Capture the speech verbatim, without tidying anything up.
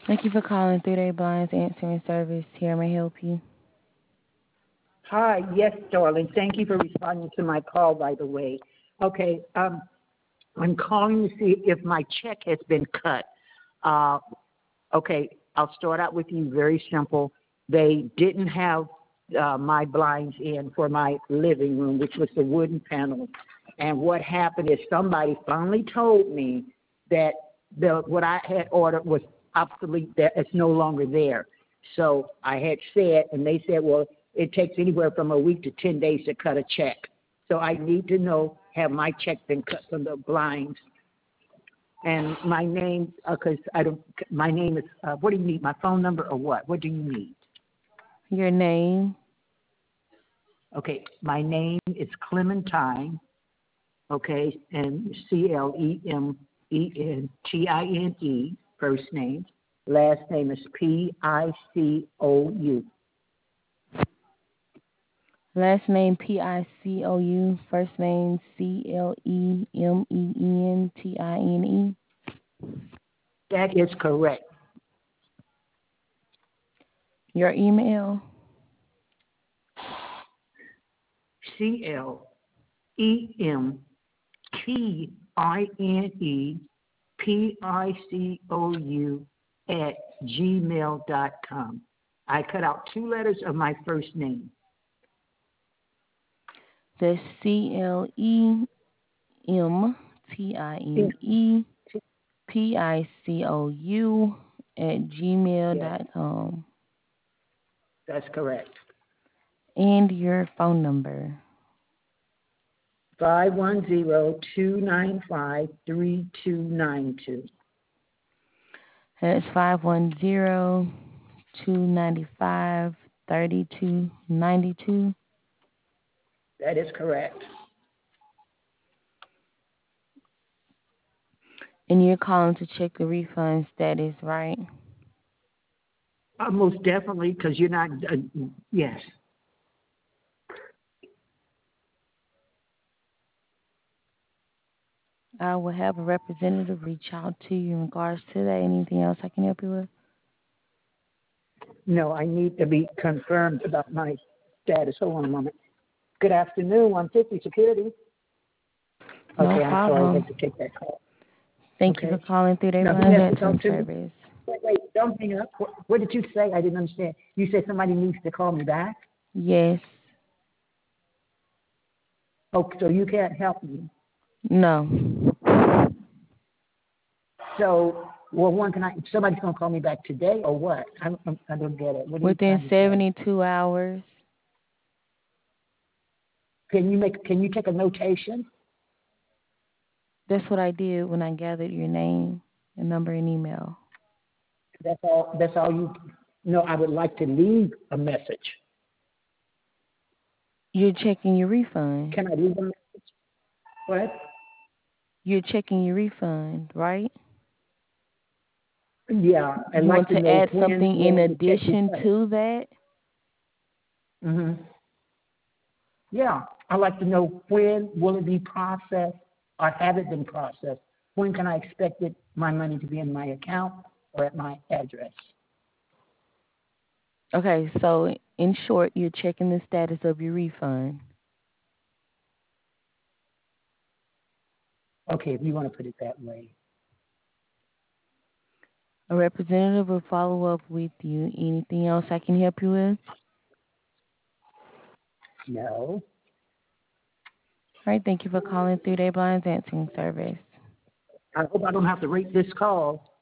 Thank you for calling Three Day Blinds Answering Service. Here may I help you. Hi, yes, darling. Thank you for responding to my call, by the way. Okay, um, I'm calling to see if my check has been cut. Uh, okay, I'll start out with you very simple. They didn't have uh, my blinds in for my living room, which was the wooden panel. And what happened is somebody finally told me that the what I had ordered was obsolete, that it's no longer there. So I had said, and they said, well, it takes anywhere from a week to ten days to cut a check. So I need to know, have my check been cut from the blinds? And my name, because uh, I don't, my name is, uh, what do you need, my phone number or what? What do you need? Your name. Okay, my name is Clementine, okay, and C L E M E N T I N E, first name. Last name is P I C O U. Last name P I C O U. First name C L E M E N T I N E. That is correct. Your email. C L E M T I N E P I C O U at gmail dot com. I cut out two letters of my first name. That's C L E M T I N E P I C O U at gmail Yes, dot com. that's correct. And your phone number. five one zero, two nine five, three two nine two. That's five one zero two nine five three two nine two. That is correct. And you're calling to check the refund status, right? Uh, most definitely, because you're not, uh, yes. I will have a representative reach out to you in regards to that. Anything else I can help you with? No, I need to be confirmed about my status. Hold on a moment. Good afternoon, one fifty Security. No Okay, I'm sorry, I problem. had to take that call. Thank you for Okay. calling through their Now, who Blinds has to Answering talk to me? Service. Wait, wait, don't hang up. What, what did you say? I didn't understand. You said somebody needs to call me back? Yes. Oh, so you can't help me. No. So, well, one, can I, somebody's going to call me back today or what? I, I, I don't get it. What are you Within trying to say? seventy-two hours. Can you make, can you take a notation? That's what I did when I gathered your name and number and email. That's all, that's all you, no, I would like to leave a message. You're checking your refund. Can I leave a message? What? You're checking your refund, right? Yeah, I'd You like want to to know add when something in will the check be addition cut. to that? Mm-hmm. Yeah, I'd like to know when will it be processed or have it been processed? When can I expect it, my money to be in my account or at my address? Okay, so in short, you're checking the status of your refund. Okay, if you want to put it that way. A representative will follow up with you. Anything else I can help you with? No. All right, thank you for calling Three Day Blinds Answering Service. I hope I don't have to rate this call.